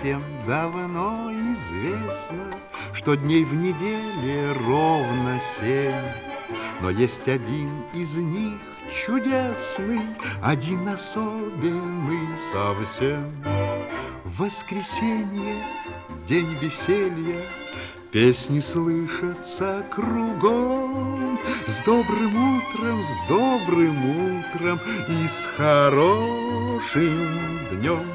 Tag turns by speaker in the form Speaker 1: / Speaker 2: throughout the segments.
Speaker 1: всем давно известно, что дней в неделе ровно 7. Но есть один из них чудесный, один особенный совсем. В воскресенье, день веселья, песни слышатся кругом. С добрым утром и с хорошим днем.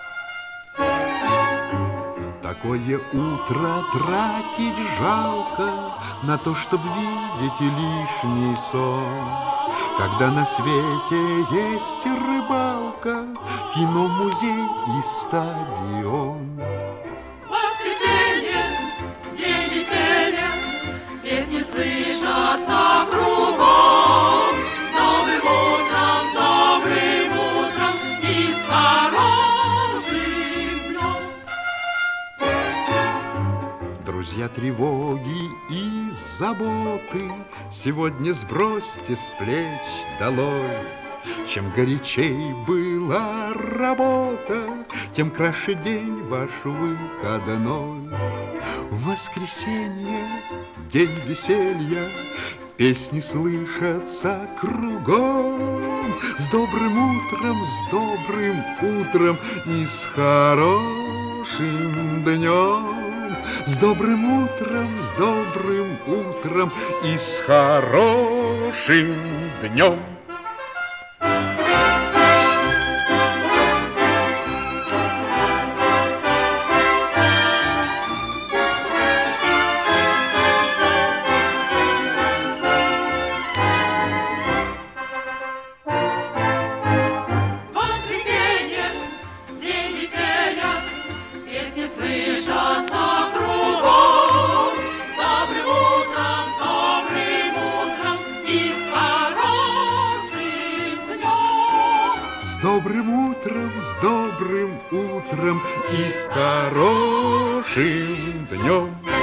Speaker 1: Такое утро тратить жалко на то, чтоб видеть лишний сон. Когда на свете есть рыбалка, кино, музей и стадион.
Speaker 2: Воскресенье, день веселья, песни слышатся кругом. С добрым утром и с хорошим днем.
Speaker 1: Друзья, тревоги и заботы сегодня сбросьте с плеч долой. Чем горячей была работа, тем краше день ваш выходной. В воскресенье, день веселья, песни слышатся кругом. С добрым утром и с хорошим днем. С добрым утром и с хорошим днем.
Speaker 2: Воскресенье, день веселья, песни слышатся кругом. С добрым утром и с хорошим днем.
Speaker 1: С добрым утром и с хорошим днем.